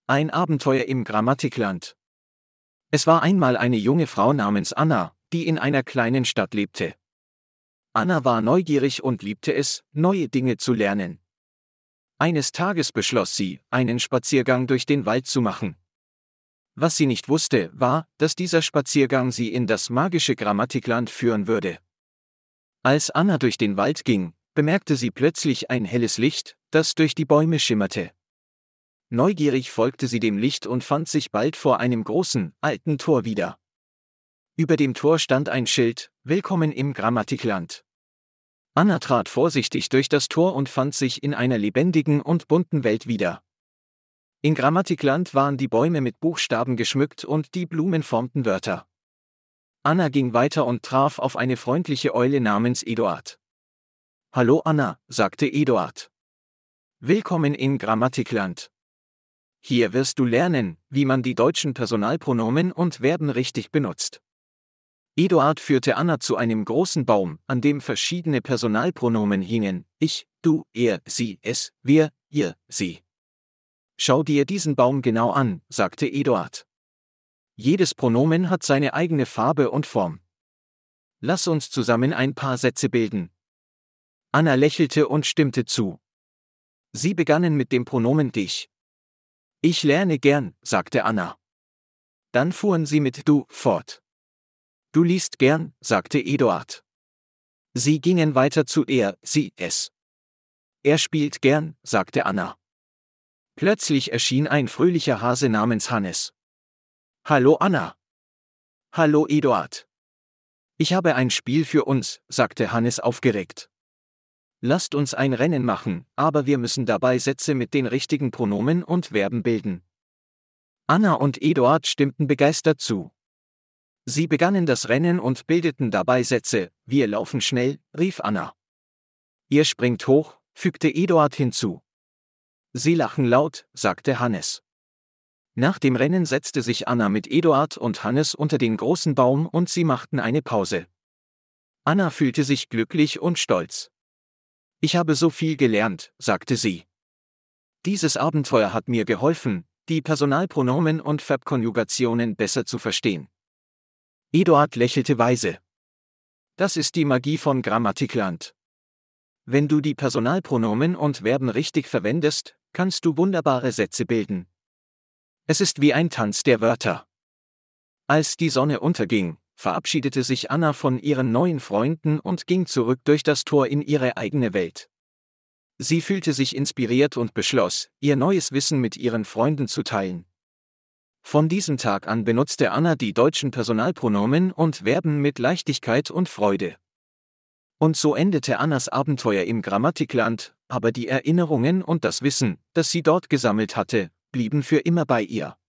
Ein Abenteuer im Grammatikland. Es war einmal eine junge Frau namens Anna, die in einer kleinen Stadt lebte. Anna war neugierig und liebte es, neue Dinge zu lernen. Eines Tages beschloss sie, einen Spaziergang durch den Wald zu machen. Was sie nicht wusste, war, dass dieser Spaziergang sie in das magische Grammatikland führen würde. Als Anna durch den Wald ging, bemerkte sie plötzlich ein helles Licht, das durch die Bäume schimmerte. Neugierig folgte sie dem Licht und fand sich bald vor einem großen, alten Tor wieder. Über dem Tor stand ein Schild: Willkommen im Grammatikland. Anna trat vorsichtig durch das Tor und fand sich in einer lebendigen und bunten Welt wieder. In Grammatikland waren die Bäume mit Buchstaben geschmückt und die Blumen formten Wörter. Anna ging weiter und traf auf eine freundliche Eule namens Eduard. »Hallo Anna«, sagte Eduard. »Willkommen in Grammatikland. Hier wirst du lernen, wie man die deutschen Personalpronomen und Verben richtig benutzt.« Eduard führte Anna zu einem großen Baum, an dem verschiedene Personalpronomen hingen: ich, du, er, sie, es, wir, ihr, sie. »Schau dir diesen Baum genau an«, sagte Eduard. »Jedes Pronomen hat seine eigene Farbe und Form. Lass uns zusammen ein paar Sätze bilden.« Anna lächelte und stimmte zu. Sie begannen mit dem Pronomen dich. »Ich lerne gern«, sagte Anna. Dann fuhren sie mit du fort. »Du liest gern«, sagte Eduard. Sie gingen weiter zu er, sie, es. »Er spielt gern«, sagte Anna. Plötzlich erschien ein fröhlicher Hase namens Hannes. »Hallo Anna.« »Hallo Eduard. Ich habe ein Spiel für uns«, sagte Hannes aufgeregt. »Lasst uns ein Rennen machen, aber wir müssen dabei Sätze mit den richtigen Pronomen und Verben bilden.« Anna und Eduard stimmten begeistert zu. Sie begannen das Rennen und bildeten dabei Sätze: »Wir laufen schnell«, rief Anna. »Ihr springt hoch«, fügte Eduard hinzu. »Sie lachen laut«, sagte Hannes. Nach dem Rennen setzte sich Anna mit Eduard und Hannes unter den großen Baum und sie machten eine Pause. Anna fühlte sich glücklich und stolz. »Ich habe so viel gelernt«, sagte sie. »Dieses Abenteuer hat mir geholfen, die Personalpronomen und Verbkonjugationen besser zu verstehen.« Eduard lächelte weise. »Das ist die Magie von Grammatikland. Wenn du die Personalpronomen und Verben richtig verwendest, kannst du wunderbare Sätze bilden. Es ist wie ein Tanz der Wörter.« Als die Sonne unterging, verabschiedete sich Anna von ihren neuen Freunden und ging zurück durch das Tor in ihre eigene Welt. Sie fühlte sich inspiriert und beschloss, ihr neues Wissen mit ihren Freunden zu teilen. Von diesem Tag an benutzte Anna die deutschen Personalpronomen und Verben mit Leichtigkeit und Freude. Und so endete Annas Abenteuer im Grammatikland, aber die Erinnerungen und das Wissen, das sie dort gesammelt hatte, blieben für immer bei ihr.